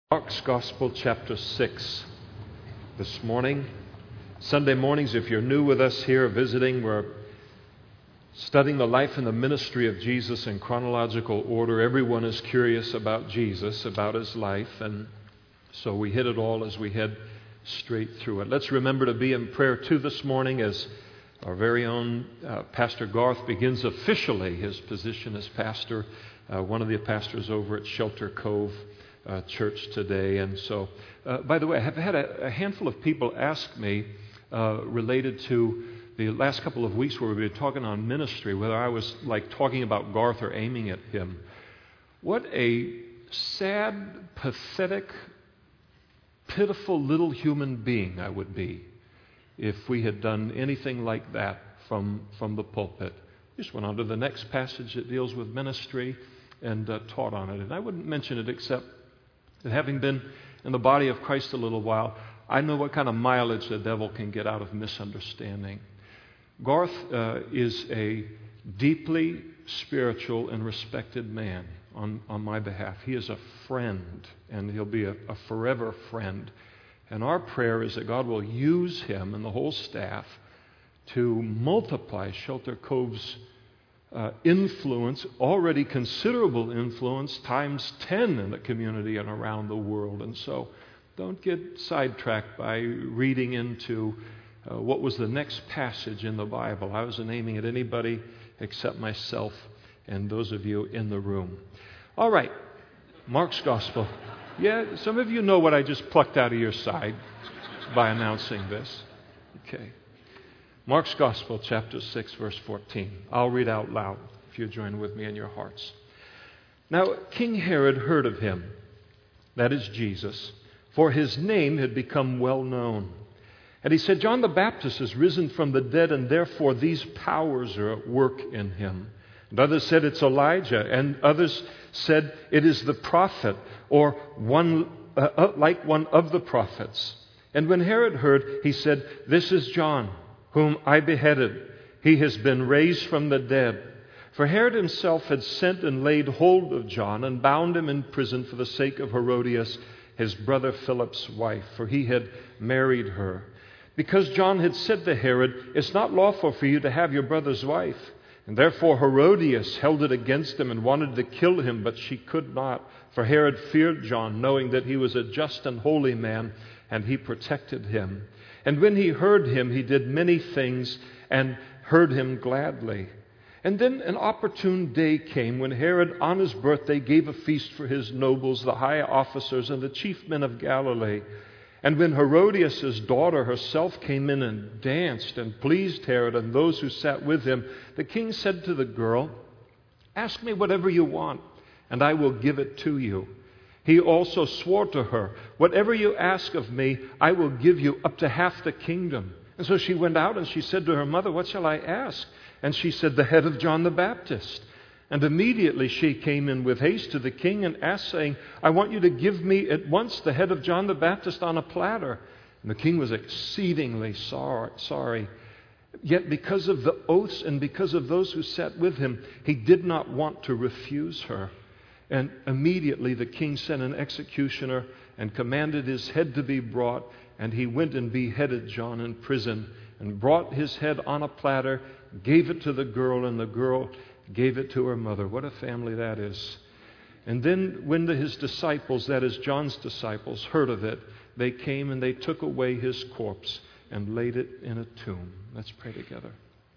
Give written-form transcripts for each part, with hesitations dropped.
Mark's Gospel, chapter 6, this morning. Sunday mornings, if you're new with us here visiting, we're studying the life and the ministry of Jesus in chronological order. Everyone is curious about Jesus, about his life, and so we hit it all as we head straight through it. Let's remember to be in prayer too this morning as our very own Pastor Garth begins officially his position as pastor, one of the pastors over at Shelter Cove Church today. And so, by the way, I have had a handful of people ask me related to the last couple of weeks where we've been talking on ministry, whether I was like talking about Garth or aiming at him. What a sad, pathetic, pitiful little human being I would be if we had done anything like that from the pulpit. Just went on to the next passage that deals with ministry and taught on it. And I wouldn't mention it except that having been in the body of Christ a little while, I know what kind of mileage the devil can get out of misunderstanding. Garth is a deeply spiritual and respected man on my behalf. He is a friend, and he'll be a forever friend. And our prayer is that God will use him and the whole staff to multiply Shelter Cove's influence, already considerable influence, times 10 in the community and around the world. And so don't get sidetracked by reading into what was the next passage in the Bible. I wasn't aiming at anybody except myself and those of you in the room. All right, Mark's Gospel. Yeah, some of you know what I just plucked out of your side by announcing this. Okay. Mark's Gospel, chapter 6, verse 14. I'll read out loud if you join with me in your hearts. Now, King Herod heard of him, that is Jesus, for his name had become well known. And he said, John the Baptist has risen from the dead, and therefore these powers are at work in him. And others said it's Elijah, and others said it is the prophet, or one like one of the prophets. And when Herod heard, he said, This is John, whom I beheaded. He has been raised from the dead. For Herod himself had sent and laid hold of John and bound him in prison for the sake of Herodias, his brother Philip's wife, for he had married her. Because John had said to Herod, It's not lawful for you to have your brother's wife. And therefore Herodias held it against him and wanted to kill him, but she could not. For Herod feared John, knowing that he was a just and holy man, and he protected him. And when he heard him, he did many things and heard him gladly. And then an opportune day came when Herod, on his birthday, gave a feast for his nobles, the high officers, and the chief men of Galilee. And when Herodias' daughter herself came in and danced and pleased Herod and those who sat with him, the king said to the girl, Ask me whatever you want, and I will give it to you. He also swore to her, Whatever you ask of me, I will give you up to half the kingdom. And so she went out and she said to her mother, What shall I ask? And she said, The head of John the Baptist. And immediately she came in with haste to the king and asked, saying, I want you to give me at once the head of John the Baptist on a platter. And the king was exceedingly sorry. Yet because of the oaths and because of those who sat with him, he did not want to refuse her. And immediately the king sent an executioner and commanded his head to be brought. And he went and beheaded John in prison and brought his head on a platter, gave it to the girl, and the girl gave it to her mother. What a family that is. And then when his disciples, that is John's disciples, heard of it, they came and they took away his corpse and laid it in a tomb. Let's pray together.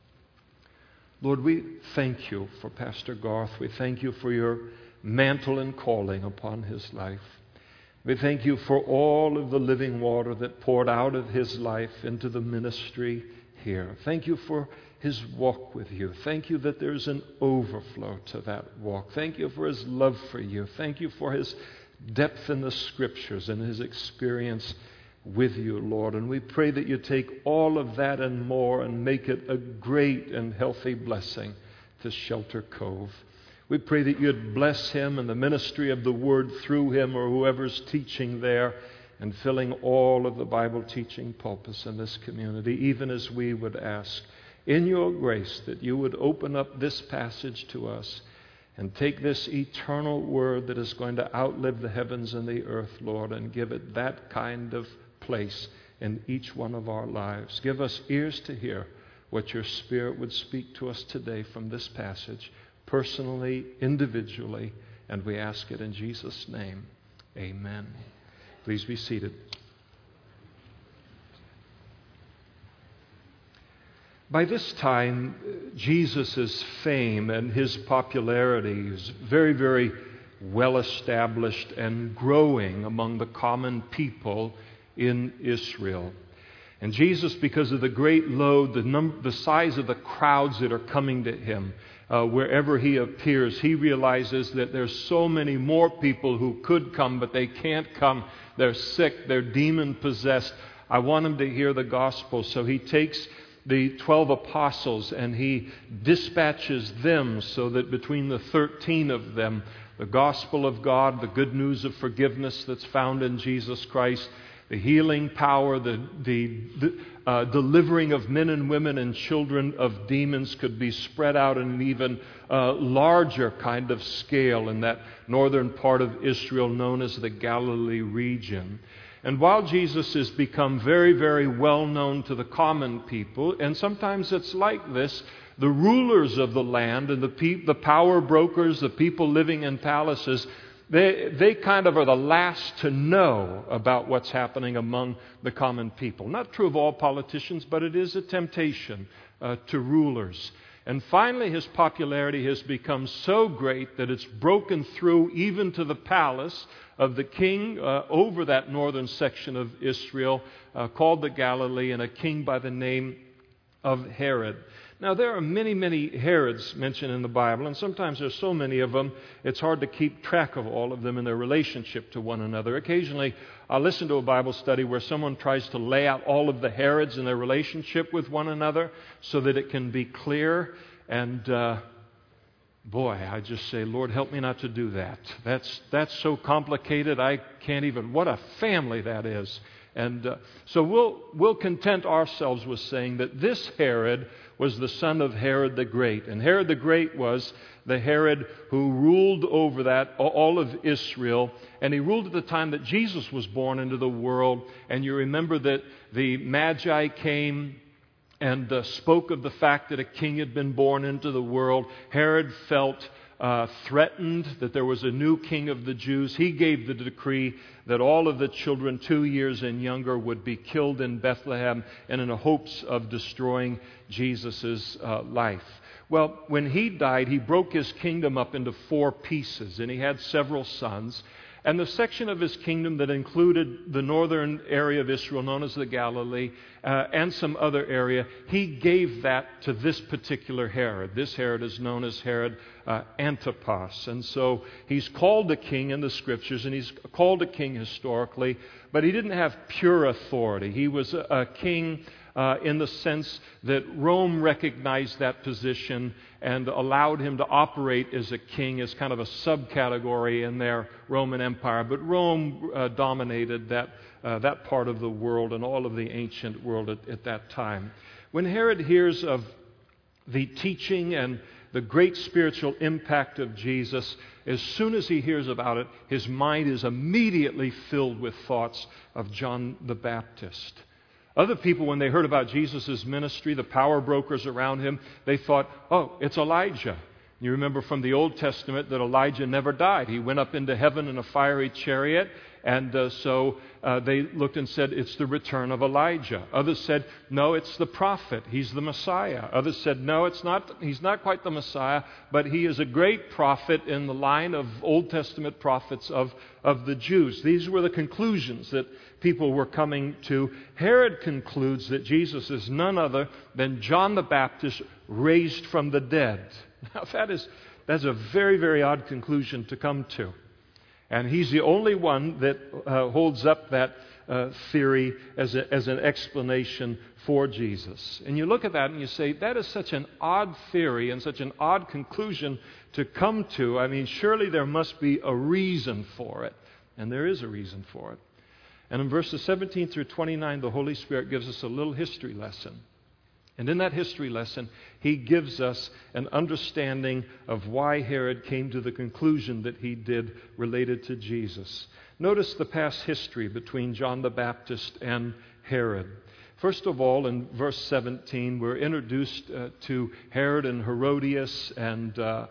Lord, we thank you for Pastor Garth. We thank you for your mantle and calling upon his life. We thank you for all of the living water that poured out of his life into the ministry here. Thank you for his walk with you. Thank you that there's an overflow to that walk. Thank you for his love for you. Thank you for his depth in the Scriptures and his experience with you, Lord. And we pray that you take all of that and more and make it a great and healthy blessing to Shelter Cove. We pray that you'd bless him and the ministry of the Word through him or whoever's teaching there and filling all of the Bible teaching pulpits in this community, even as we would ask in your grace that you would open up this passage to us And take this eternal word that is going to outlive the heavens and the earth, Lord, and give it that kind of place in each one of our lives. Give us ears to hear what your Spirit would speak to us today from this passage, personally, individually, and we ask it in Jesus' name. Amen. Please be seated. By this time, Jesus' fame and his popularity is very, very well established and growing among the common people in Israel. And Jesus, because of the great load, the size of the crowds that are coming to him, wherever he appears, he realizes that there's so many more people who could come, but they can't come. They're sick, they're demon-possessed. I want them to hear the gospel. So he takes the 12 apostles and he dispatches them so that between the 13 of them, the gospel of God, the good news of forgiveness that's found in Jesus Christ, the healing power, the delivering of men and women and children of demons could be spread out in an even larger kind of scale in that northern part of Israel known as the Galilee region. And while Jesus has become very, very well known to the common people, and sometimes it's like this, the rulers of the land and the power brokers, the people living in palaces, they kind of are the last to know about what's happening among the common people. Not true of all politicians, but it is a temptation to rulers. And finally, his popularity has become so great that it's broken through even to the palace of the king over that northern section of Israel called the Galilee, and a king by the name of Herod. Now, there are many, many Herods mentioned in the Bible, and sometimes there's so many of them, it's hard to keep track of all of them and their relationship to one another. Occasionally, I'll listen to a Bible study where someone tries to lay out all of the Herods and their relationship with one another so that it can be clear. And boy, I just say, Lord, help me not to do that. That's so complicated, I can't even, what a family that is. And so we'll content ourselves with saying that this Herod was the son of Herod the Great. And Herod the Great was the Herod who ruled over all of Israel. And he ruled at the time that Jesus was born into the world. And you remember that the Magi came and spoke of the fact that a king had been born into the world. Herod felt threatened that there was a new king of the Jews. He gave the decree that all of the children 2 years and younger would be killed in Bethlehem, and in the hopes of destroying Jesus' life. Well, when he died, he broke his kingdom up into 4 pieces, and he had several sons. And the section of his kingdom that included the northern area of Israel known as the Galilee and some other area, he gave that to this particular Herod. This Herod is known as Herod Antipas. And so he's called a king in the Scriptures, and he's called a king historically, but he didn't have pure authority. He was a king in the sense that Rome recognized that position and allowed him to operate as a king, as kind of a subcategory in their Roman Empire. But Rome dominated that part of the world and all of the ancient world at that time. When Herod hears of the teaching and the great spiritual impact of Jesus, as soon as he hears about it, his mind is immediately filled with thoughts of John the Baptist. Other people, when they heard about Jesus' ministry, the power brokers around him, they thought, oh, it's Elijah. You remember from the Old Testament that Elijah never died. He went up into heaven in a fiery chariot, and so they looked and said, it's the return of Elijah. Others said, no, it's the prophet. He's the Messiah. Others said, no, it's not. He's not quite the Messiah, but he is a great prophet in the line of Old Testament prophets of the Jews. These were the conclusions that people were coming to. Herod concludes that Jesus is none other than John the Baptist raised from the dead. Now that's a very, very odd conclusion to come to. And he's the only one that holds up that theory as an explanation for Jesus. And you look at that and you say, that is such an odd theory and such an odd conclusion to come to. I mean, surely there must be a reason for it. And there is a reason for it. And in verses 17 through 29, the Holy Spirit gives us a little history lesson. And in that history lesson, he gives us an understanding of why Herod came to the conclusion that he did related to Jesus. Notice the past history between John the Baptist and Herod. First of all, in verse 17, we're introduced to Herod and Herodias and the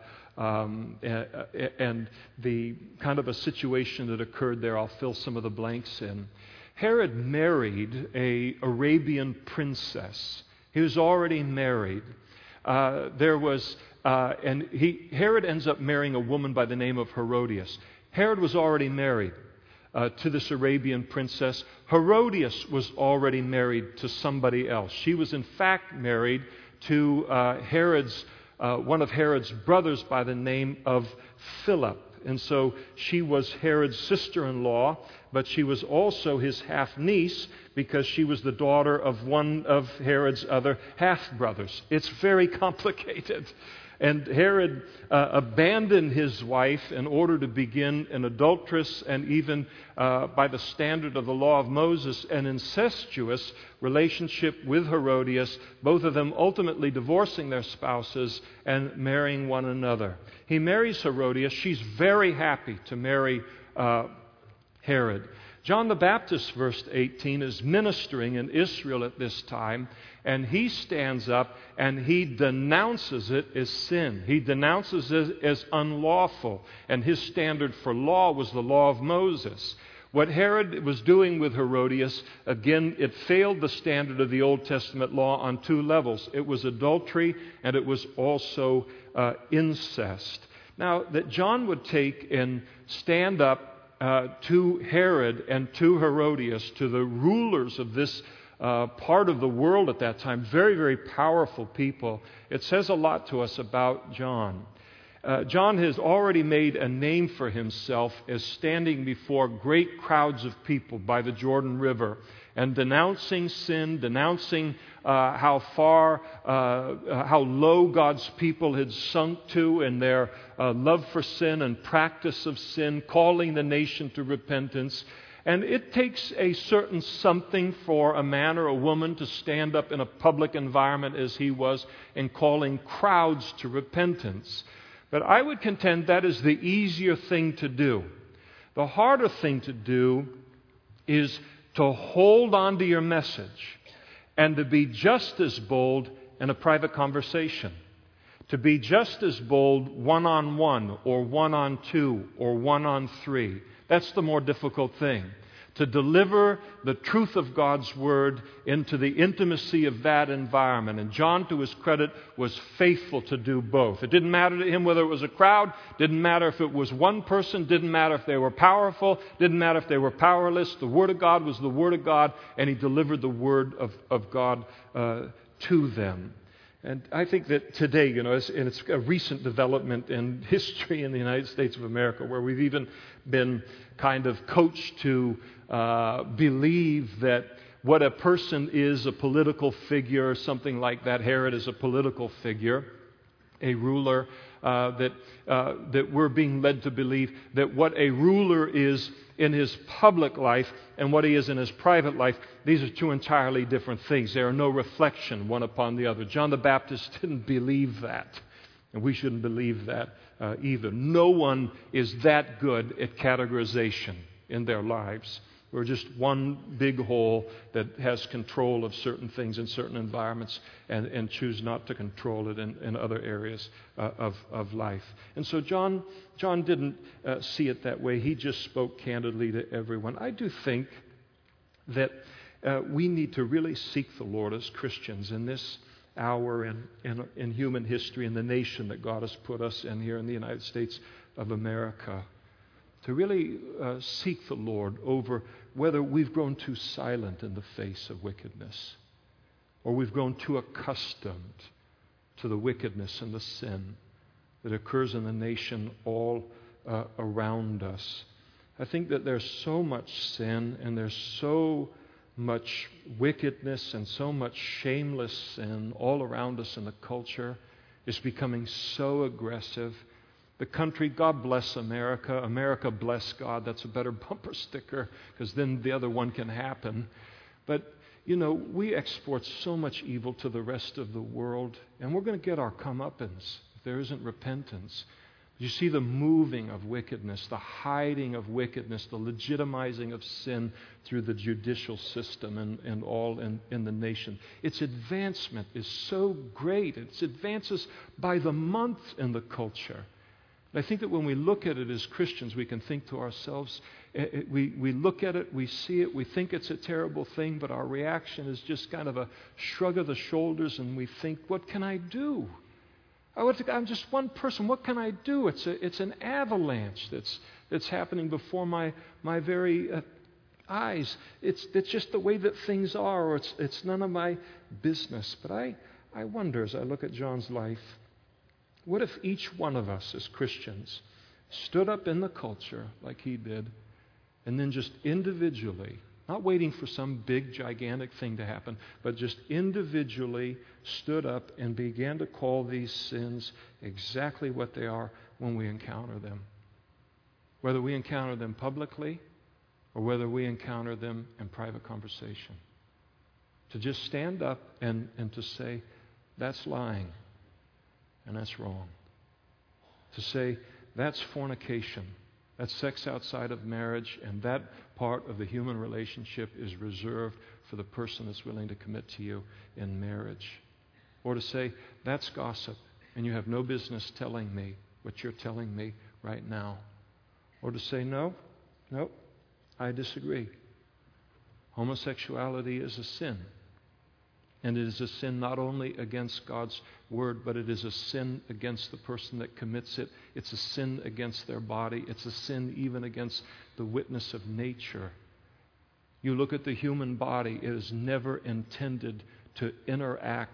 kind of a situation that occurred there. I'll fill some of the blanks in. Herod married an Arabian princess. He was already married. Herod ends up marrying a woman by the name of Herodias. Herod was already married to this Arabian princess. Herodias was already married to somebody else. She was in fact married to one of Herod's brothers by the name of Philip. And so she was Herod's sister-in-law, but she was also his half-niece because she was the daughter of one of Herod's other half-brothers. It's very complicated. And Herod abandoned his wife in order to begin an adulterous and even, by the standard of the law of Moses, an incestuous relationship with Herodias, both of them ultimately divorcing their spouses and marrying one another. He marries Herodias. She's very happy to marry Herod. John the Baptist, verse 18, is ministering in Israel at this time, and he stands up and he denounces it as sin. He denounces it as unlawful, and his standard for law was the law of Moses. What Herod was doing with Herodias, again, it failed the standard of the Old Testament law on two levels. It was adultery, and it was also incest. Now, that John would take and stand up to Herod and to Herodias, to the rulers of this part of the world at that time, very, very powerful people, it says a lot to us about John. John has already made a name for himself as standing before great crowds of people by the Jordan River and denouncing sin, denouncing how low God's people had sunk to in their love for sin and practice of sin, calling the nation to repentance. And it takes a certain something for a man or a woman to stand up in a public environment as he was and calling crowds to repentance. But I would contend that is the easier thing to do. The harder thing to do is to hold on to your message and to be just as bold in a private conversation, to be just as bold one-on-one or one-on-two or one-on-three. That's the more difficult thing. To deliver the truth of God's Word into the intimacy of that environment. And John, to his credit, was faithful to do both. It didn't matter to him whether it was a crowd, didn't matter if it was one person, didn't matter if they were powerful, didn't matter if they were powerless. The Word of God was the Word of God, and he delivered the Word of God to them. And I think that today, and it's a recent development in history in the United States of America, where we've even been kind of coached to believe that what a person is, a political figure or something like that. Herod is a political figure, a ruler, that we're being led to believe that what a ruler is in his public life and what he is in his private life, these are two entirely different things. They are no reflection one upon the other. John the Baptist didn't believe that, and we shouldn't believe that either. No one is that good at categorization in their lives. We're just one big hole that has control of certain things in certain environments and choose not to control it in other areas of life. And so John didn't see it that way. He just spoke candidly to everyone. I do think that we need to really seek the Lord as Christians in this hour in human history, in the nation that God has put us in here in the United States of America. To really seek the Lord over whether we've grown too silent in the face of wickedness or we've grown too accustomed to the wickedness and the sin that occurs in the nation all around us. I think that there's so much sin and there's so much wickedness and so much shameless sin all around us in the culture. It's becoming so aggressive. The country, God bless America. America bless God. That's a better bumper sticker because then the other one can happen. But we export so much evil to the rest of the world, and we're going to get our comeuppance if there isn't repentance. You see the moving of wickedness, the hiding of wickedness, the legitimizing of sin through the judicial system and all in the nation. Its advancement is so great. It advances by the month in the culture. And I think that when we look at it as Christians, we can think to ourselves, we look at it, we see it, we think it's a terrible thing, but our reaction is just kind of a shrug of the shoulders, and we think, what can I do? I'm just one person. What can I do? It's an avalanche that's happening before my very eyes. It's just the way that things are, or it's none of my business. But I wonder, as I look at John's life, what if each one of us as Christians stood up in the culture like he did, and then just individually, not waiting for some big, gigantic thing to happen, but just individually stood up and began to call these sins exactly what they are when we encounter them. Whether we encounter them publicly or whether we encounter them in private conversation. To just stand up and to say, that's lying and that's wrong. To say, that's fornication. That's sex outside of marriage, and that part of the human relationship is reserved for the person that's willing to commit to you in marriage. Or to say, that's gossip, and you have no business telling me what you're telling me right now. Or to say, no, I disagree. Homosexuality is a sin. And it is a sin not only against God's word, but it is a sin against the person that commits it. It's a sin against their body. It's a sin even against the witness of nature. You look at the human body, it is never intended to interact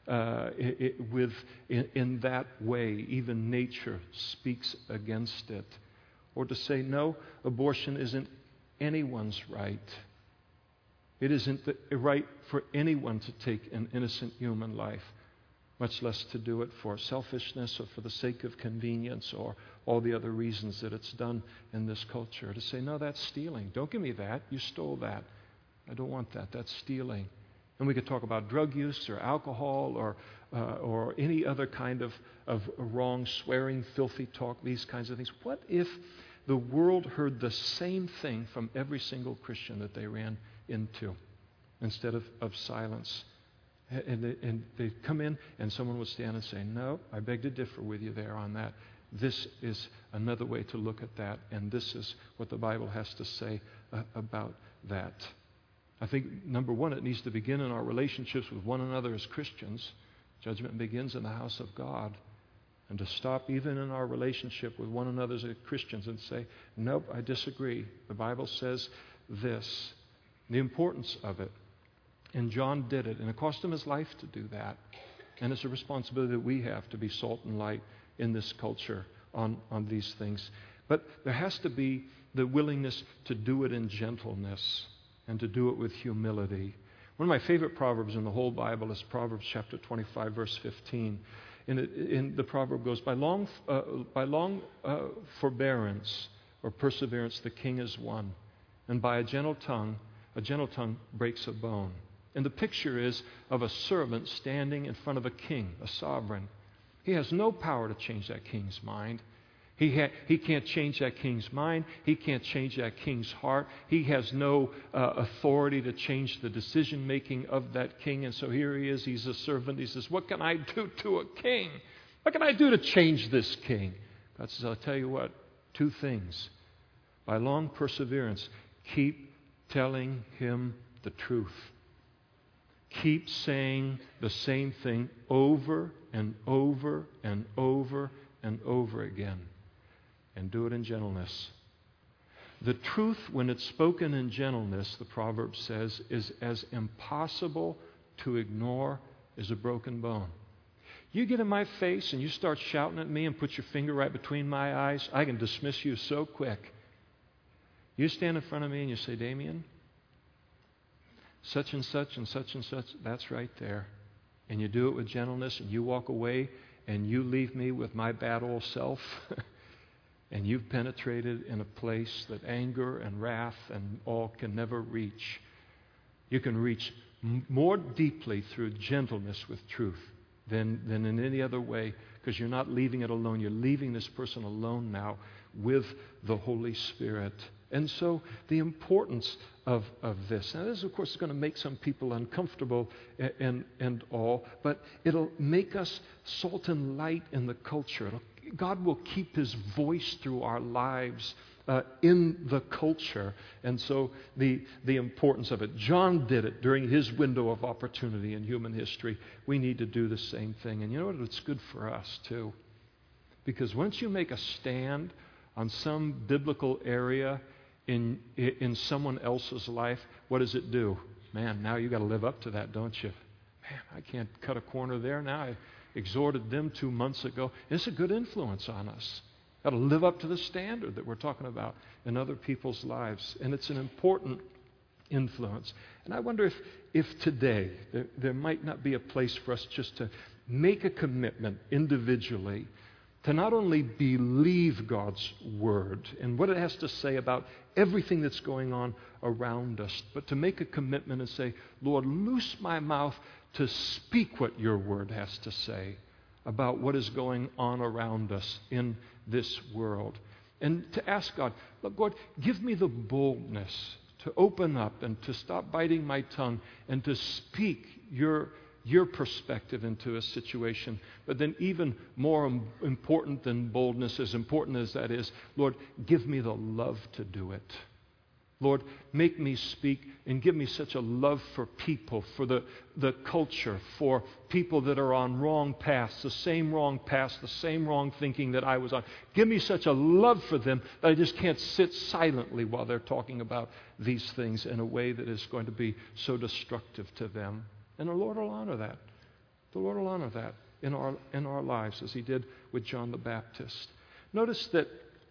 in that way. Even nature speaks against it. Or to say, no, abortion isn't anyone's right. It isn't the right for anyone to take an innocent human life, much less to do it for selfishness or for the sake of convenience or all the other reasons that it's done in this culture. To say, no, that's stealing. Don't give me that. You stole that. I don't want that. That's stealing. And we could talk about drug use or alcohol or any other kind of wrong, swearing, filthy talk, these kinds of things. What if the world heard the same thing from every single Christian that they ran into instead of silence? And they'd come in and someone would stand and say, no, I beg to differ with you there on that. This is another way to look at that, and this is what the Bible has to say about that. I think, number one, it needs to begin in our relationships with one another as Christians. Judgment begins in the house of God. And to stop even in our relationship with one another as Christians and say, nope, I disagree. The Bible says this. The importance of it. And John did it, and it cost him his life to do that. And it's a responsibility that we have to be salt and light in this culture on these things. But there has to be the willingness to do it in gentleness and to do it with humility. One of my favorite proverbs in the whole Bible is Proverbs chapter 25, verse 15. In the proverb goes, by long forbearance or perseverance the king is won, and by a gentle tongue breaks a bone. And the picture is of a servant standing in front of a king, a sovereign. He has no power to change that king's mind. He can't change that king's mind. He can't change that king's heart. He has no authority to change the decision-making of that king. And so here he is. He's a servant. He says, what can I do to a king? What can I do to change this king? God says, I'll tell you what, two things. By long perseverance, keep telling him the truth. Keep saying the same thing over and over and over and over again. And do it in gentleness. The truth, when it's spoken in gentleness, the proverb says, is as impossible to ignore as a broken bone. You get in my face and you start shouting at me and put your finger right between my eyes, I can dismiss you so quick. You stand in front of me and you say, Damien, such and such and such and such, that's right there. And you do it with gentleness and you walk away and you leave me with my bad old self. And you've penetrated in a place that anger and wrath and all can never reach. You can reach more deeply through gentleness with truth than in any other way, because you're not leaving it alone. You're leaving this person alone now with the Holy Spirit. And so the importance of this. Now, this, of course, is going to make some people uncomfortable and all, but it'll make us salt and light in the culture. God will keep His voice through our lives in the culture. And so the importance of it. John did it during his window of opportunity in human history. We need to do the same thing. And you know what? It's good for us, too. Because once you make a stand on some biblical area in someone else's life, what does it do? Man, now you got to live up to that, don't you? Man, I can't cut a corner there now. I exhorted them 2 months ago. It's a good influence on us. Got to live up to the standard that we're talking about in other people's lives. And it's an important influence. And I wonder if today there might not be a place for us just to make a commitment individually to not only believe God's Word and what it has to say about everything that's going on around us, but to make a commitment and say, Lord, loose my mouth to speak what your Word has to say about what is going on around us in this world. And to ask God, look, God, give me the boldness to open up and to stop biting my tongue and to speak your perspective into a situation. But then even more important than boldness, as important as that is, Lord, give me the love to do it. Lord, make me speak and give me such a love for people, for the culture, for people that are on wrong paths, the same wrong paths, the same wrong thinking that I was on. Give me such a love for them that I just can't sit silently while they're talking about these things in a way that is going to be so destructive to them. And the Lord will honor that. The Lord will honor that in our lives, as He did with John the Baptist. Notice that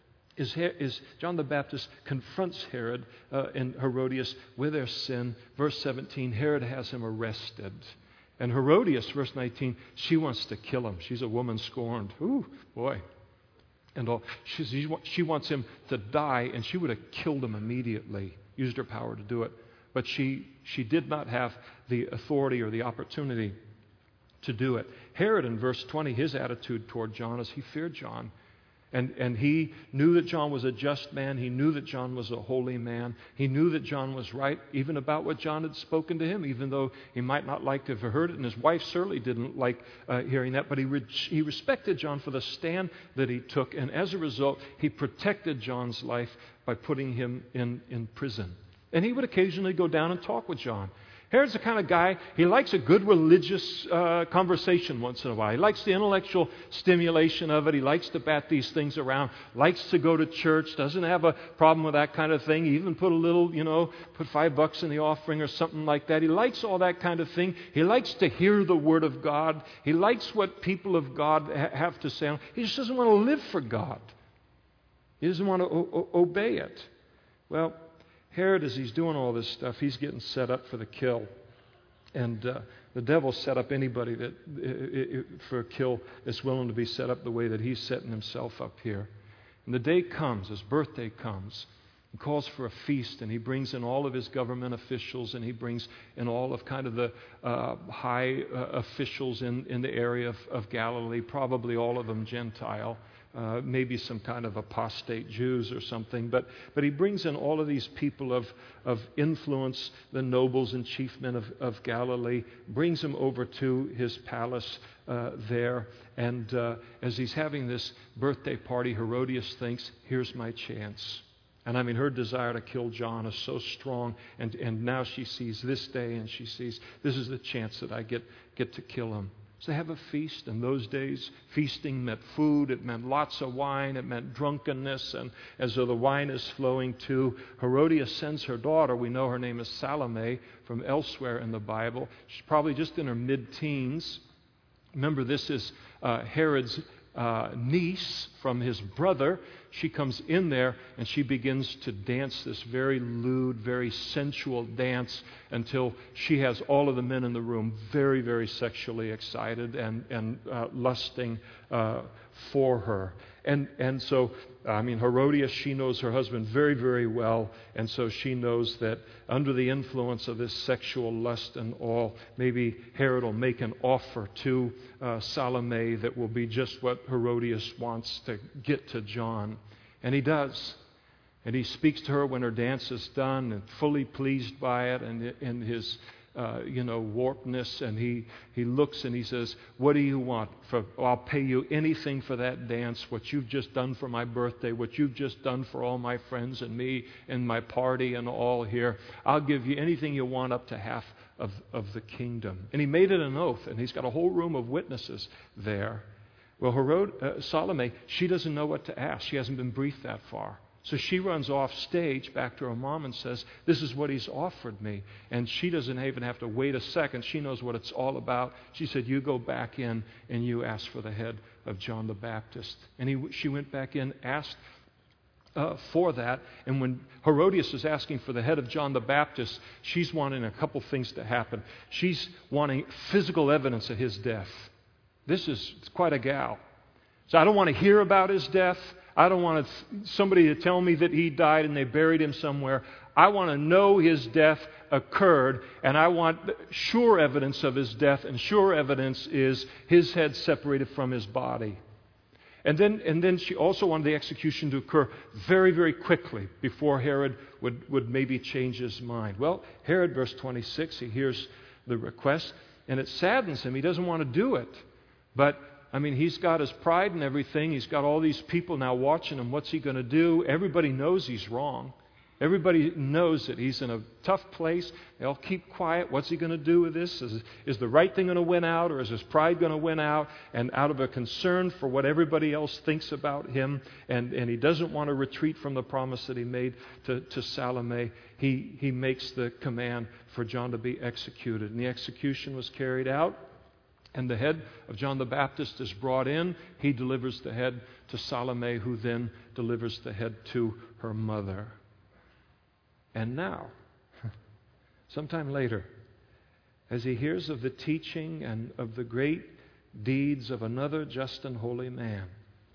as John the Baptist confronts Herod and Herodias with their sin, verse 17, Herod has him arrested. And Herodias, verse 19, she wants to kill him. She's a woman scorned. Ooh, boy. And all. She wants him to die, and she would have killed him immediately, used her power to do it. But she did not have the authority or the opportunity to do it. Herod, in verse 20, his attitude toward John is he feared John. And he knew that John was a just man. He knew that John was a holy man. He knew that John was right, even about what John had spoken to him, even though he might not like to have heard it. And his wife certainly didn't like hearing that. But he respected John for the stand that he took. And as a result, he protected John's life by putting him in prison. And he would occasionally go down and talk with John. Herod's the kind of guy, he likes a good religious conversation once in a while. He likes the intellectual stimulation of it. He likes to bat these things around, likes to go to church, doesn't have a problem with that kind of thing. He even put a little, put $5 in the offering or something like that. He likes all that kind of thing. He likes to hear the Word of God. He likes what people of God have to say. He just doesn't want to live for God. He doesn't want to obey it. Well, Herod, as he's doing all this stuff, he's getting set up for the kill. And the devil set up anybody that for a kill is willing to be set up the way that he's setting himself up here. And the day comes, his birthday comes, he calls for a feast, and he brings in all of his government officials, and he brings in all of kind of the high officials in the area of Galilee, probably all of them Gentile. Maybe some kind of apostate Jews or something, but he brings in all of these people of influence, the nobles and chief men of Galilee, brings them over to his palace there, and as he's having this birthday party, Herodias thinks, here's my chance. And I mean, her desire to kill John is so strong, and now she sees this day, and she sees, this is the chance that I get to kill him. So they have a feast. In those days, feasting meant food. It meant lots of wine. It meant drunkenness. And as though the wine is flowing too, Herodias sends her daughter. We know her name is Salome from elsewhere in the Bible. She's probably just in her mid-teens. Remember, this is Herod's niece from his brother. She comes in there and she begins to dance this very lewd, very sensual dance until she has all of the men in the room very, very sexually excited and lusting for her. And so, Herodias, she knows her husband very, very well, and so she knows that under the influence of this sexual lust and all, maybe Herod will make an offer to Salome that will be just what Herodias wants to get to John. And he does. And he speaks to her when her dance is done and fully pleased by it and in his warpedness, and he looks and he says, "What do you want? I'll pay you anything for that dance, what you've just done for my birthday, what you've just done for all my friends and me and my party and all here. I'll give you anything you want up to half of the kingdom." And he made it an oath, and he's got a whole room of witnesses there. Well, Salome, she doesn't know what to ask. She hasn't been briefed that far. So she runs off stage back to her mom and says, "This is what he's offered me." And she doesn't even have to wait a second. She knows what it's all about. She said, "You go back in and you ask for the head of John the Baptist." And she went back in, asked for that. And when Herodias is asking for the head of John the Baptist, she's wanting a couple things to happen. She's wanting physical evidence of his death. This is quite a gal. So I don't want to hear about his death. I don't want somebody to tell me that he died and they buried him somewhere. I want to know his death occurred, and I want sure evidence of his death, and sure evidence is his head separated from his body. And then she also wanted the execution to occur very, very quickly before Herod would maybe change his mind. Well, Herod, verse 26, he hears the request, and it saddens him. He doesn't want to do it. But he's got his pride and everything. He's got all these people now watching him. What's he going to do? Everybody knows he's wrong. Everybody knows that he's in a tough place. They all keep quiet. What's he going to do with this? Is the right thing going to win out, or is his pride going to win out? And out of a concern for what everybody else thinks about him, and he doesn't want to retreat from the promise that he made to Salome, he makes the command for John to be executed. And the execution was carried out. And the head of John the Baptist is brought in. He delivers the head to Salome, who then delivers the head to her mother. And now, sometime later, as he hears of the teaching and of the great deeds of another just and holy man,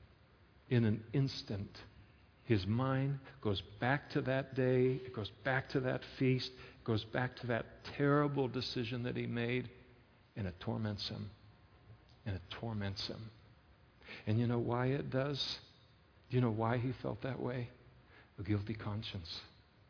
in an instant, his mind goes back to that day, it goes back to that feast, it goes back to that terrible decision that he made. And it torments him. And it torments him. And you know why it does? Do you know why he felt that way? A guilty conscience.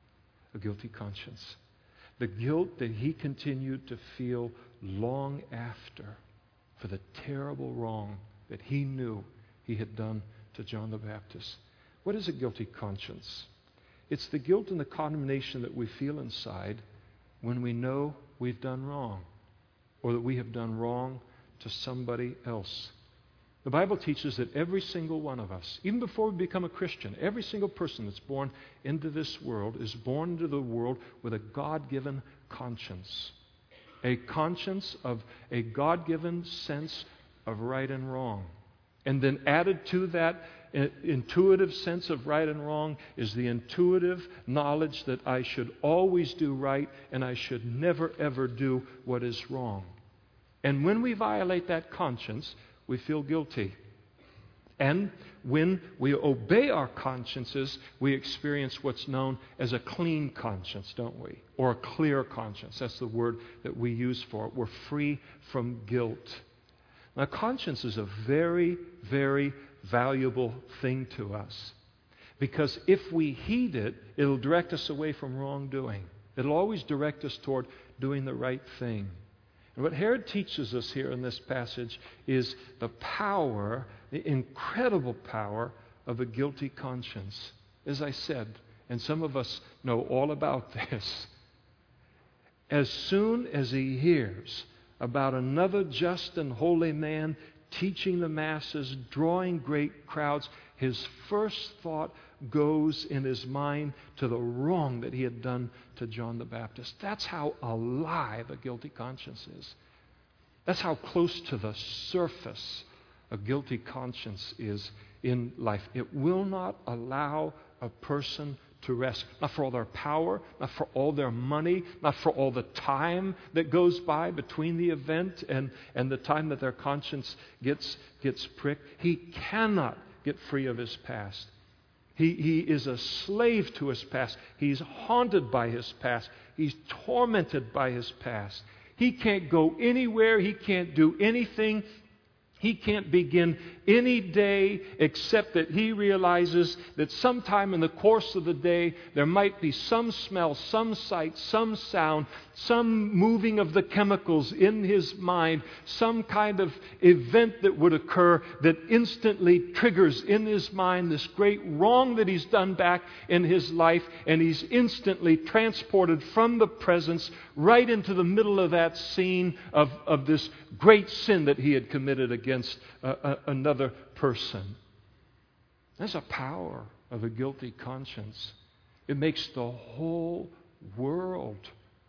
A guilty conscience. The guilt that he continued to feel long after for the terrible wrong that he knew he had done to John the Baptist. What is a guilty conscience? It's the guilt and the condemnation that we feel inside when we know we've done wrong, or that we have done wrong to somebody else. The Bible teaches that every single one of us, even before we become a Christian, every single person that's born into this world is born into the world with a God-given conscience. A conscience of a God-given sense of right and wrong. And then added to that intuitive sense of right and wrong is the intuitive knowledge that I should always do right and I should never ever do what is wrong. And when we violate that conscience, we feel guilty. And when we obey our consciences, we experience what's known as a clean conscience, don't we? Or a clear conscience. That's the word that we use for it. We're free from guilt. Now, conscience is a very, very valuable thing to us. Because if we heed it, it'll direct us away from wrongdoing. It'll always direct us toward doing the right thing. And what Herod teaches us here in this passage is the power, the incredible power of a guilty conscience. As I said, and some of us know all about this, as soon as he hears about another just and holy man teaching the masses, drawing great crowds, his first thought goes in his mind to the wrong that he had done to John the Baptist. That's how alive a guilty conscience is. That's how close to the surface a guilty conscience is in life. It will not allow a person to rest. Not for all their power, not for all their money, not for all the time that goes by between the event and the time that their conscience gets pricked. He cannot get free of his past. He is a slave to his past. He's haunted by his past. He's tormented by his past. He can't go anywhere. He can't do anything. He can't begin any day except that he realizes that sometime in the course of the day there might be some smell, some sight, some sound, some moving of the chemicals in his mind, some kind of event that would occur that instantly triggers in his mind this great wrong that he's done back in his life, and he's instantly transported from the presence right into the middle of that scene of this great sin that he had committed against another person. That's a power of a guilty conscience. It makes the whole world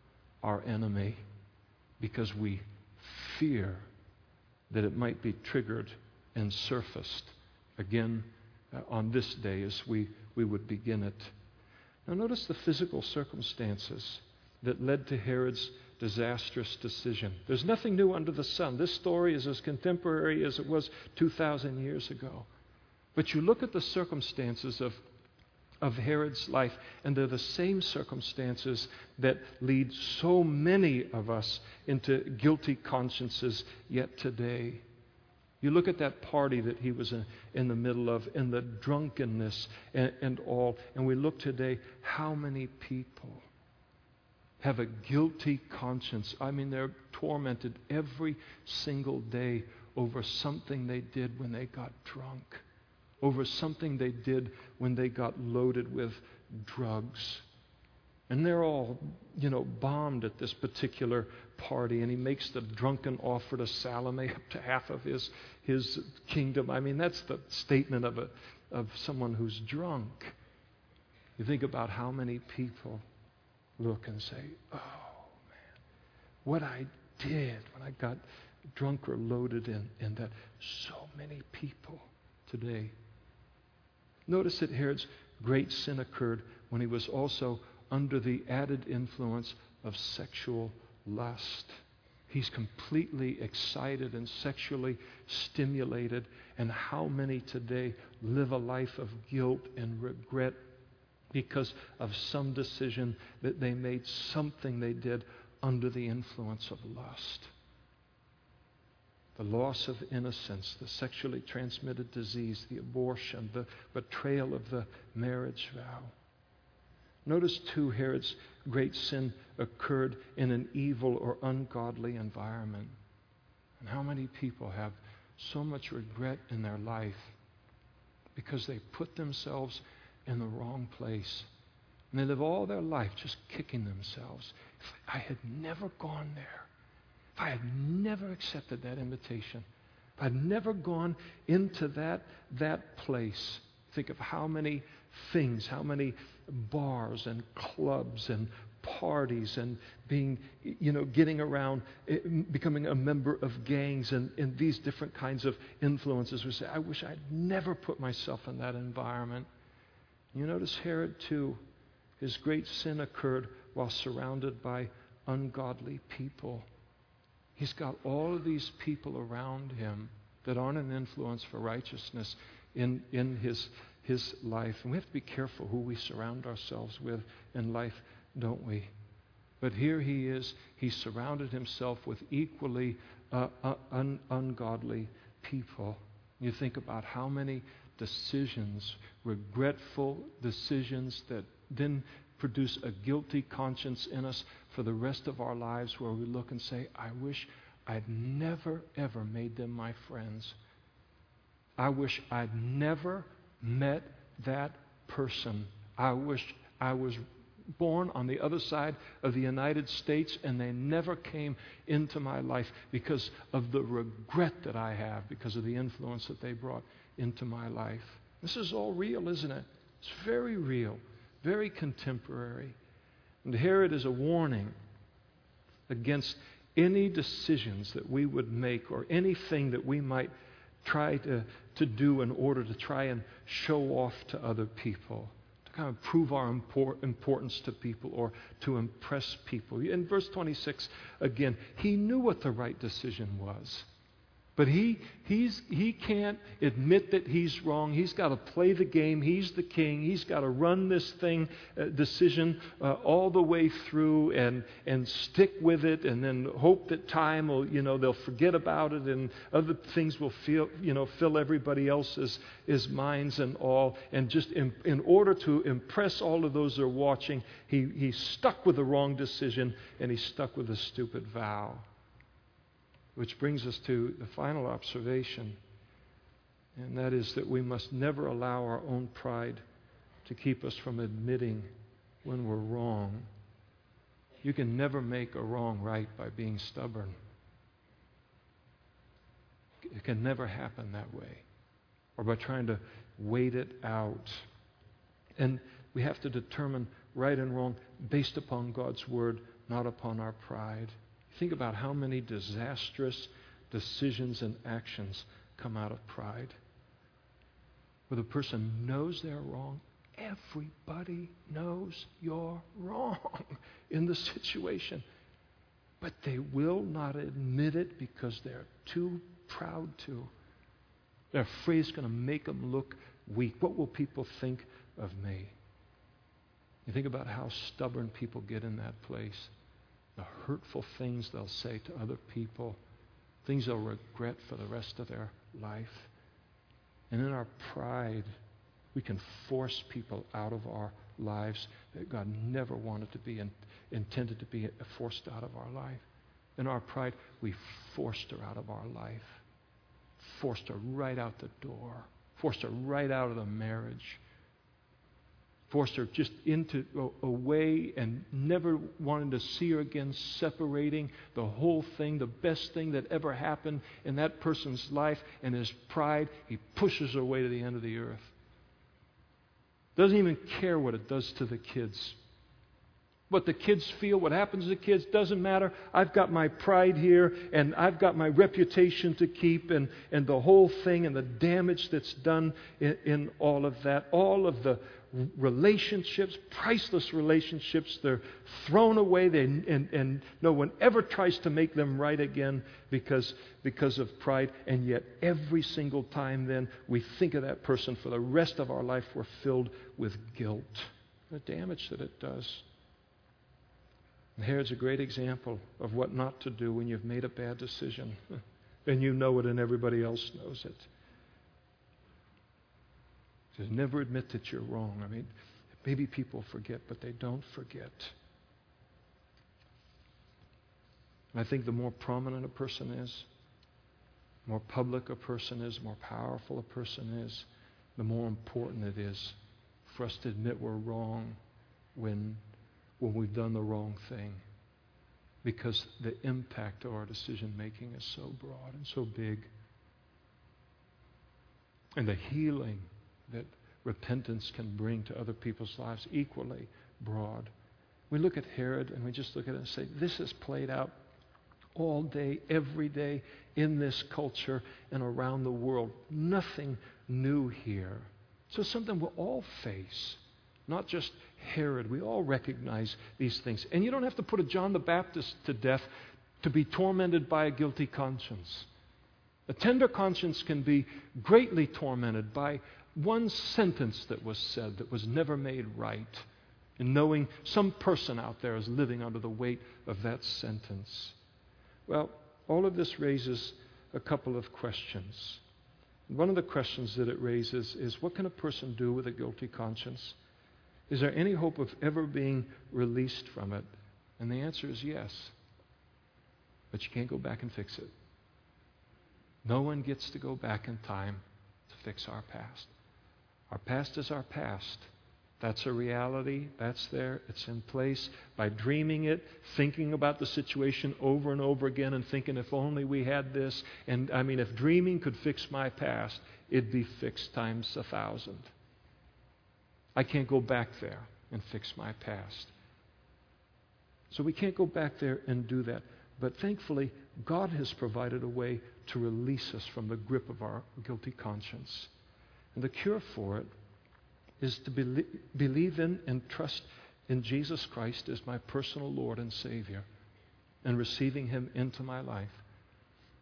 our enemy because we fear that it might be triggered and surfaced again on this day as we would begin it. Now notice the physical circumstances that led to Herod's disastrous decision. There's nothing new under the sun. This story is as contemporary as it was 2,000 years ago. But you look at the circumstances of Herod's life, and they're the same circumstances that lead so many of us into guilty consciences yet today. You look at that party that he was in the middle of, and the drunkenness and all, and we look today, how many people have a guilty conscience? I mean, they're tormented every single day over something they did when they got drunk, over something they did when they got loaded with drugs. And they're all, bombed at this particular party, and he makes the drunken offer to Salome up to half of his kingdom. I mean, that's the statement of someone who's drunk. You think about how many people look and say, oh, man, what I did when I got drunk or loaded in that. So many people today. Notice that Herod's great sin occurred when he was also under the added influence of sexual lust. He's completely excited and sexually stimulated. And how many today live a life of guilt and regret because of some decision that they made, something they did under the influence of lust. The loss of innocence, the sexually transmitted disease, the abortion, the betrayal of the marriage vow. Notice too, Herod's great sin occurred in an evil or ungodly environment. And how many people have so much regret in their life because they put themselves in the wrong place. And they live all their life just kicking themselves. If I had never gone there, if I had never accepted that invitation, if I'd never gone into that place, think of how many things, how many bars and clubs and parties and being, getting around, becoming a member of gangs and these different kinds of influences. We say, I wish I'd never put myself in that environment. You notice Herod, too, his great sin occurred while surrounded by ungodly people. He's got all of these people around him that aren't an influence for righteousness in his life. And we have to be careful who we surround ourselves with in life, don't we? But here he is. He surrounded himself with equally ungodly people. You think about how many decisions, regretful decisions that then produce a guilty conscience in us for the rest of our lives, where we look and say, I wish I'd never, ever made them my friends. I wish I'd never met that person. I wish I was born on the other side of the United States and they never came into my life because of the regret that I have because of the influence that they brought into my life. This is all real, isn't it? It's very real, very contemporary. And Herod is a warning against any decisions that we would make or anything that we might try to do in order to try and show off to other people, to kind of prove our importance to people or to impress people. In verse 26, again, he knew what the right decision was. But he can't admit that he's wrong. He's got to play the game. He's the king. He's got to run this decision all the way through and stick with it, and then hope that time will, they'll forget about it, and other things will fill everybody else's minds and all. And just in order to impress all of those that are watching, he stuck with the wrong decision, and he stuck with a stupid vow. Which brings us to the final observation, and that is that we must never allow our own pride to keep us from admitting when we're wrong. You can never make a wrong right by being stubborn. It can never happen that way, or by trying to wait it out. And we have to determine right and wrong based upon God's Word, not upon our pride. Think about how many disastrous decisions and actions come out of pride. Where the person knows they're wrong. Everybody knows you're wrong in the situation. But they will not admit it because they're too proud to. They're afraid it's going to make them look weak. What will people think of me? You think about how stubborn people get in that place. The hurtful things they'll say to other people, things they'll regret for the rest of their life. And in our pride, we can force people out of our lives that God never wanted to be intended to be forced out of our life. In our pride, we forced her out of our life, forced her right out the door, forced her right out of the marriage, forced her just away and never wanted to see her again, separating the whole thing, the best thing that ever happened in that person's life. And his pride, he pushes her away to the end of the earth. Doesn't even care what it does to the kids. What the kids feel, what happens to the kids, doesn't matter. I've got my pride here, and I've got my reputation to keep, and the whole thing, and the damage that's done in all of that. All of the relationships, priceless relationships, they're thrown away, and no one ever tries to make them right again because of pride. And yet every single time then we think of that person for the rest of our life, we're filled with guilt. The damage that it does. And Herod's a great example of what not to do when you've made a bad decision. And you know it and everybody else knows it. So never admit that you're wrong. I mean, maybe people forget, but they don't forget. And I think the more prominent a person is, the more public a person is, the more powerful a person is, the more important it is for us to admit we're wrong when we've done the wrong thing. Because the impact of our decision making is so broad and so big. And the healing that repentance can bring to other people's lives equally broad. We look at Herod and we just look at it and say, this is played out all day, every day in this culture and around the world. Nothing new here. So something we'll all face. Not just Herod. We all recognize these things. And you don't have to put a John the Baptist to death to be tormented by a guilty conscience. A tender conscience can be greatly tormented by one sentence that was said that was never made right, and knowing some person out there is living under the weight of that sentence. Well, all of this raises a couple of questions. One of the questions that it raises is, what can a person do with a guilty conscience? Is there any hope of ever being released from it? And the answer is yes. But you can't go back and fix it. No one gets to go back in time to fix our past. Our past is our past. That's a reality. That's there. It's in place. By dreaming it, thinking about the situation over and over again and thinking, if only we had this. And I mean, if dreaming could fix my past, it'd be fixed times 1,000. I can't go back there and fix my past. So we can't go back there and do that. But thankfully, God has provided a way to release us from the grip of our guilty conscience. And the cure for it is to believe in and trust in Jesus Christ as my personal Lord and Savior, and receiving Him into my life.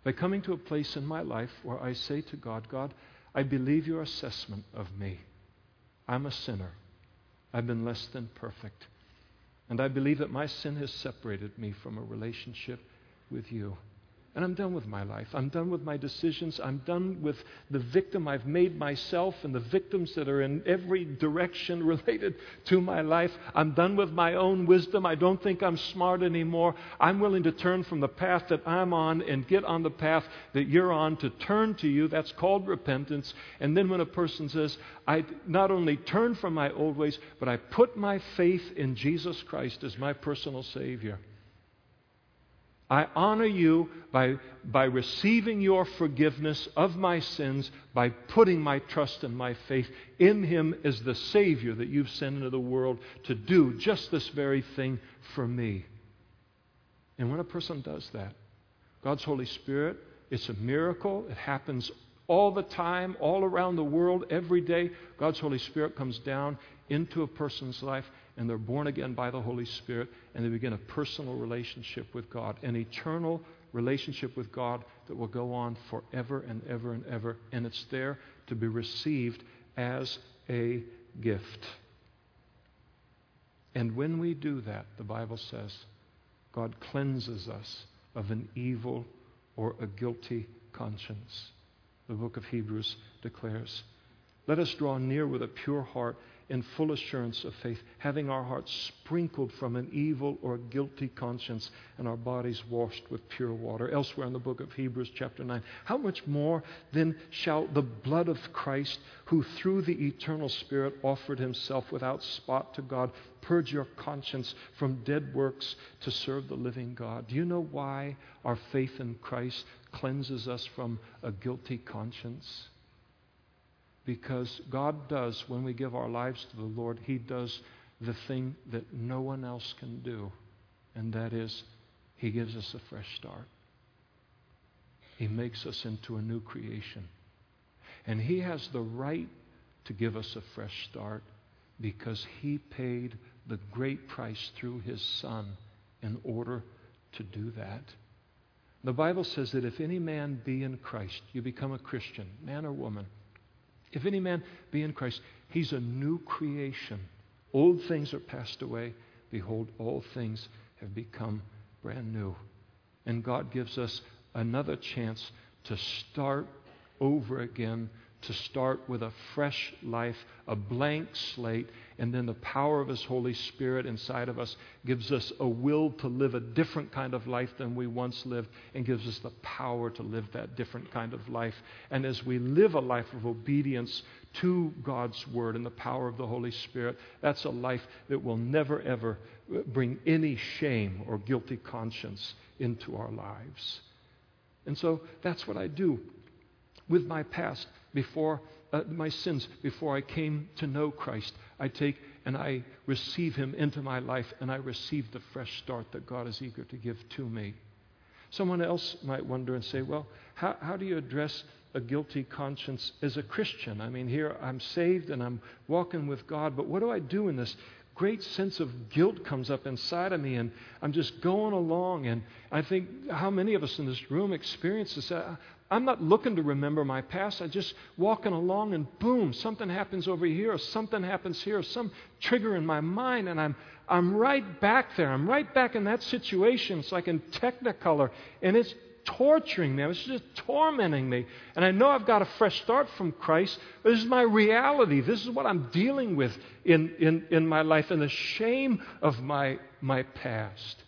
by coming to a place in my life where I say to God, God, I believe your assessment of me. I'm a sinner. I've been less than perfect. And I believe that my sin has separated me from a relationship with you. And I'm done with my life. I'm done with my decisions. I'm done with the victim I've made myself and the victims that are in every direction related to my life. I'm done with my own wisdom. I don't think I'm smart anymore. I'm willing to turn from the path that I'm on and get on the path that you're on, to turn to you. That's called repentance. And then when a person says, I not only turn from my old ways, but I put my faith in Jesus Christ as my personal Savior. I honor you by receiving your forgiveness of my sins, by putting my trust and my faith in Him as the Savior that you've sent into the world to do just this very thing for me. And when a person does that, God's Holy Spirit, it's a miracle. It happens all the time, all around the world, every day. God's Holy Spirit comes down into a person's life, and they're born again by the Holy Spirit, and they begin a personal relationship with God, an eternal relationship with God that will go on forever and ever and ever, and it's there to be received as a gift. And when we do that, the Bible says, God cleanses us of an evil or a guilty conscience. The book of Hebrews declares, let us draw near with a pure heart in full assurance of faith, having our hearts sprinkled from an evil or guilty conscience and our bodies washed with pure water. Elsewhere in the book of Hebrews chapter 9, how much more then shall the blood of Christ, who through the eternal Spirit offered Himself without spot to God, purge your conscience from dead works to serve the living God? Do you know why our faith in Christ cleanses us from a guilty conscience? Because God does, when we give our lives to the Lord, He does the thing that no one else can do. And that is, He gives us a fresh start. He makes us into a new creation. And He has the right to give us a fresh start because He paid the great price through His Son in order to do that. The Bible says that if any man be in Christ, you become a Christian, man or woman. If any man be in Christ, he's a new creation. Old things are passed away. Behold, all things have become brand new. And God gives us another chance to start over again, to start with a fresh life, a blank slate, and then the power of His Holy Spirit inside of us gives us a will to live a different kind of life than we once lived, and gives us the power to live that different kind of life. And as we live a life of obedience to God's Word and the power of the Holy Spirit, that's a life that will never, ever bring any shame or guilty conscience into our lives. And so that's what I do with my past, before my sins, before I came to know Christ. I take and I receive Him into my life, and I receive the fresh start that God is eager to give to me. Someone else might wonder and say, well, how do you address a guilty conscience as a Christian? I mean, here I'm saved and I'm walking with God, but what do I do in this great sense of guilt comes up inside of me, and I'm just going along, and I think how many of us in this room experience this? I'm not looking to remember my past. I'm just walking along, and boom, something happens over here, or something happens here, or some trigger in my mind, and I'm right back there. I'm right back in that situation. It's like in Technicolor, and it's torturing me. It's just tormenting me. And I know I've got a fresh start from Christ, but this is my reality. This is what I'm dealing with in my life, and the shame of my past.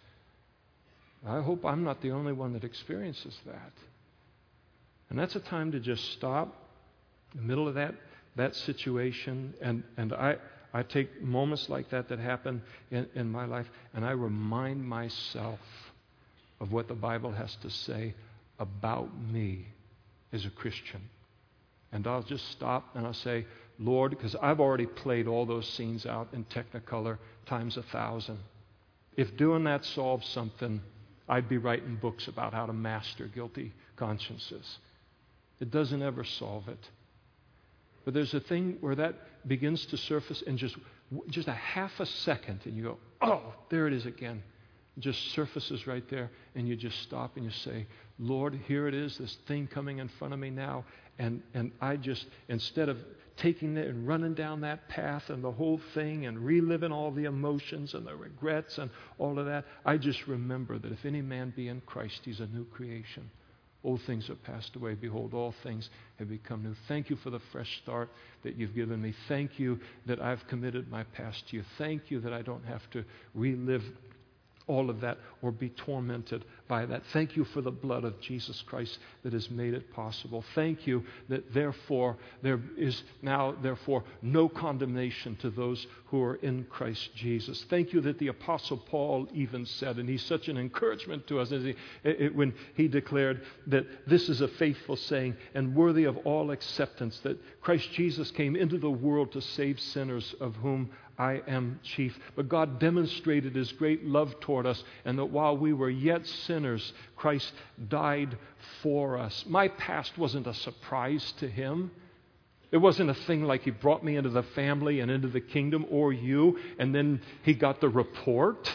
I hope I'm not the only one that experiences that. And that's a time to just stop in the middle of that situation, and I take moments like that happen in my life, and I remind myself of what the Bible has to say about me as a Christian. And I'll just stop and I'll say, Lord, because I've already played all those scenes out in Technicolor times 1,000. If doing that solves something, I'd be writing books about how to master guilty consciences. It doesn't ever solve it. But there's a thing where that begins to surface in just a half a second, and you go, oh, there it is again. just surfaces right there, and you just stop and you say, Lord, here it is, this thing coming in front of me now, and I just, instead of taking it and running down that path and the whole thing and reliving all the emotions and the regrets and all of that, I just remember that if any man be in Christ, he's a new creation. Old things have passed away. Behold, all things have become new. Thank you for the fresh start that you've given me. Thank you that I've committed my past to you. Thank you that I don't have to relive all of that or be tormented by that. Thank you for the blood of Jesus Christ that has made it possible. Thank you that therefore there is now no condemnation to those who are in Christ Jesus. Thank you that the Apostle Paul even said, and he's such an encouragement to us when he declared that this is a faithful saying and worthy of all acceptance, that Christ Jesus came into the world to save sinners, of whom I am chief. But God demonstrated His great love toward us, and that while we were yet sinners, Christ died for us. My past wasn't a surprise to Him. It wasn't a thing like He brought me into the family and into the kingdom, or you, and then He got the report.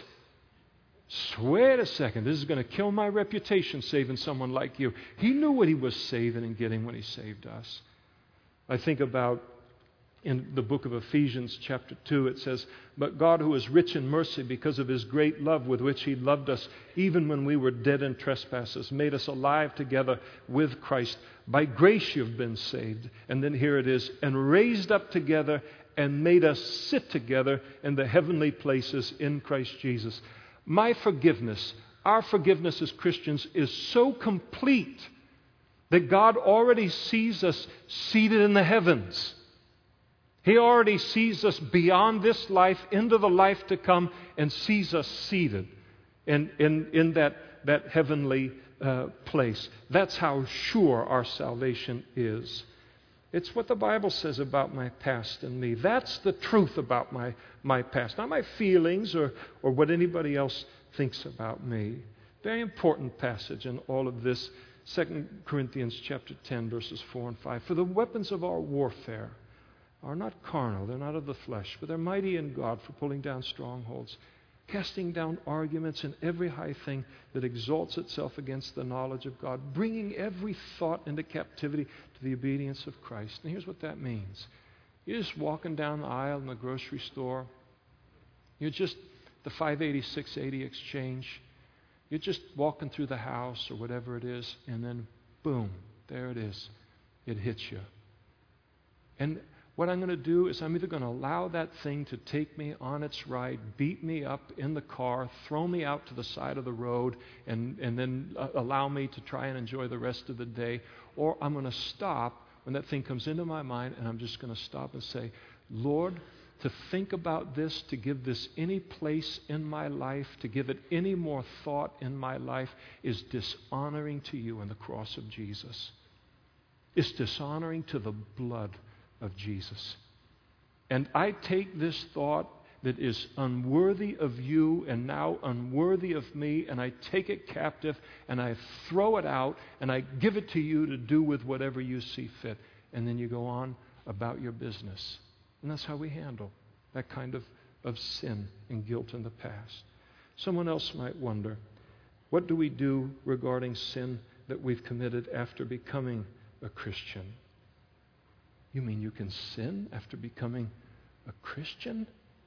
Wait a second, this is going to kill my reputation saving someone like you. He knew what He was saving and getting when He saved us. I think about in the book of Ephesians chapter 2, it says, "But God, who is rich in mercy because of His great love with which He loved us, even when we were dead in trespasses, made us alive together with Christ. By grace you've been saved." And then here it is, "and raised up together and made us sit together in the heavenly places in Christ Jesus." My forgiveness, our forgiveness as Christians, is so complete that God already sees us seated in the heavens. He already sees us beyond this life into the life to come, and sees us seated in that heavenly place. That's how sure our salvation is. It's what the Bible says about my past and me. That's the truth about my past. Not my feelings or what anybody else thinks about me. Very important passage in all of this. 2 Corinthians chapter 10, verses 4 and 5. "For the weapons of our warfare are not carnal, they're not of the flesh, but they're mighty in God for pulling down strongholds, casting down arguments and every high thing that exalts itself against the knowledge of God, bringing every thought into captivity to the obedience of Christ." And here's what that means. You're just walking down the aisle in the grocery store. You're just the 580-680 exchange. You're just walking through the house or whatever it is, and then boom, there it is. It hits you. And what I'm going to do is I'm either going to allow that thing to take me on its ride, beat me up in the car, throw me out to the side of the road, and then allow me to try and enjoy the rest of the day, or I'm going to stop when that thing comes into my mind, and I'm just going to stop and say, "Lord, to think about this, to give this any place in my life, to give it any more thought in my life, is dishonoring to you in the cross of Jesus. It's dishonoring to the blood of Jesus. And I take this thought that is unworthy of you and now unworthy of me, and I take it captive and I throw it out and I give it to you to do with whatever you see fit." And then you go on about your business. And that's how we handle that kind of sin and guilt in the past. Someone else might wonder, what do we do regarding sin that we've committed after becoming a Christian? You mean you can sin after becoming a Christian?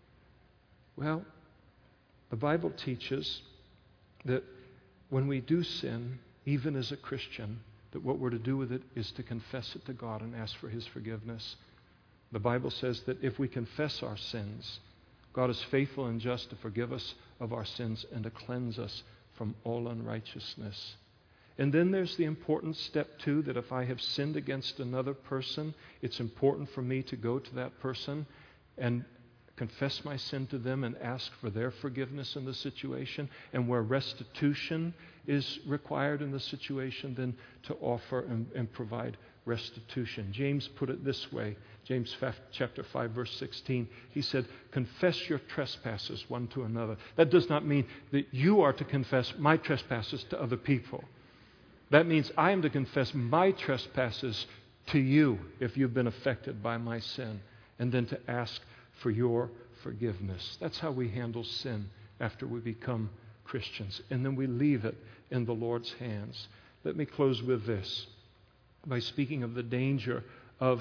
Well, the Bible teaches that when we do sin, even as a Christian, that what we're to do with it is to confess it to God and ask for His forgiveness. The Bible says that if we confess our sins, God is faithful and just to forgive us of our sins and to cleanse us from all unrighteousness. And then there's the important step, too, that if I have sinned against another person, it's important for me to go to that person and confess my sin to them and ask for their forgiveness in the situation. And where restitution is required in the situation, then to offer and provide restitution. James put it this way, James chapter 5, verse 16. He said, "Confess your trespasses one to another." That does not mean that you are to confess my trespasses to other people. That means I am to confess my trespasses to you if you've been affected by my sin, and then to ask for your forgiveness. That's how we handle sin after we become Christians. And then we leave it in the Lord's hands. Let me close with this by speaking of the danger of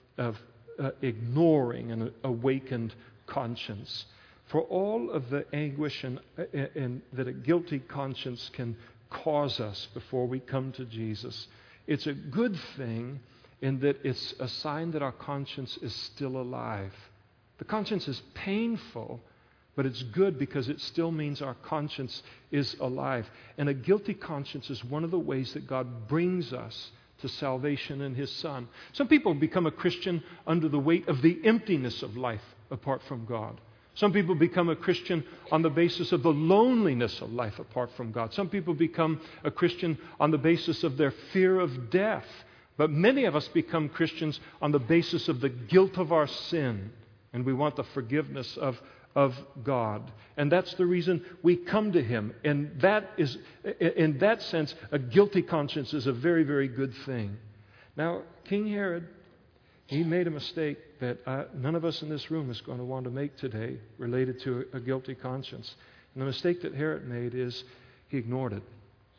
ignoring an awakened conscience. For all of the anguish and that a guilty conscience can cause us before we come to Jesus, it's a good thing in that it's a sign that our conscience is still alive. The conscience is painful, but it's good because it still means our conscience is alive. And a guilty conscience is one of the ways that God brings us to salvation in His Son. Some people become a Christian under the weight of the emptiness of life apart from God. Some people become a Christian on the basis of the loneliness of life apart from God. Some people become a Christian on the basis of their fear of death. But many of us become Christians on the basis of the guilt of our sin. And we want the forgiveness of God. And that's the reason we come to Him. And that is, in that sense, a guilty conscience is a very, very good thing. Now, King Herod, he made a mistake that none of us in this room is going to want to make today related to a guilty conscience. And the mistake that Herod made is he ignored it.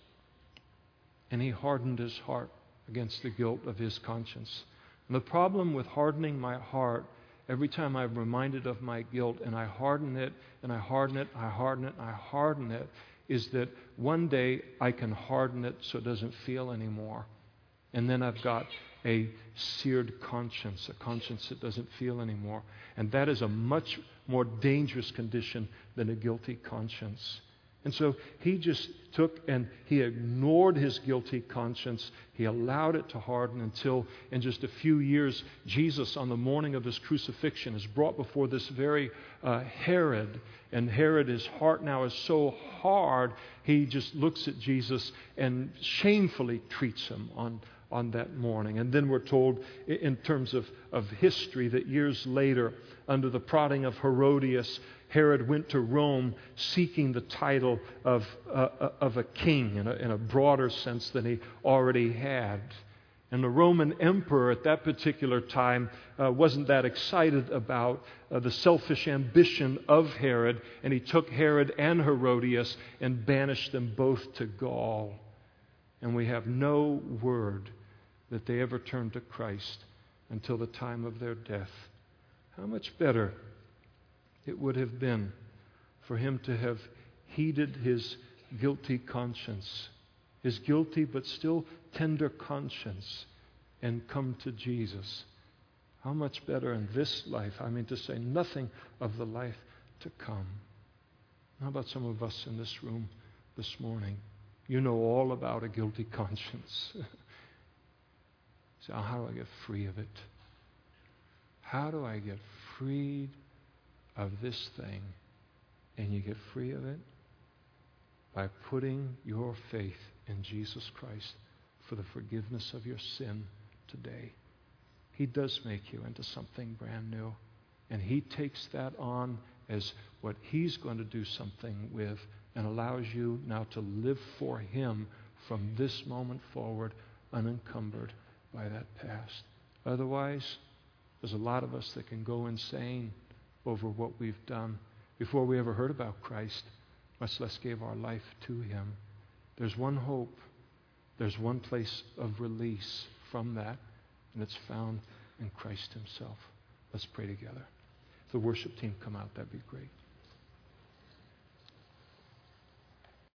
And he hardened his heart against the guilt of his conscience. And the problem with hardening my heart, every time I'm reminded of my guilt and I harden it, and I harden it, I harden it, I harden it, is that one day I can harden it so it doesn't feel anymore. And then I've got a seared conscience, a conscience that doesn't feel anymore. And that is a much more dangerous condition than a guilty conscience. And so he just took and he ignored his guilty conscience. He allowed it to harden until in just a few years, Jesus, on the morning of his crucifixion, is brought before this very Herod. And Herod, his heart now is so hard, he just looks at Jesus and shamefully treats him on that morning. And then we're told in terms of history that years later, under the prodding of Herodias, Herod went to Rome seeking the title of a king in a broader sense than he already had. And the Roman emperor at that particular time wasn't that excited about the selfish ambition of Herod, and he took Herod and Herodias and banished them both to Gaul. And we have no word that they ever turned to Christ until the time of their death. How much better it would have been for him to have heeded his guilty conscience, his guilty but still tender conscience, and come to Jesus. How much better in this life, I mean to say nothing of the life to come. How about some of us in this room this morning? You know all about a guilty conscience. So how do I get free of it? How do I get freed of this thing? And you get free of it by putting your faith in Jesus Christ for the forgiveness of your sin today. He does make you into something brand new. And He takes that on as what He's going to do something with, and allows you now to live for Him from this moment forward, unencumbered by that past. Otherwise, there's a lot of us that can go insane over what we've done before we ever heard about Christ, much less gave our life to Him. There's one hope. There's one place of release from that, and it's found in Christ Himself. Let's pray together. If the worship team come out, that'd be great.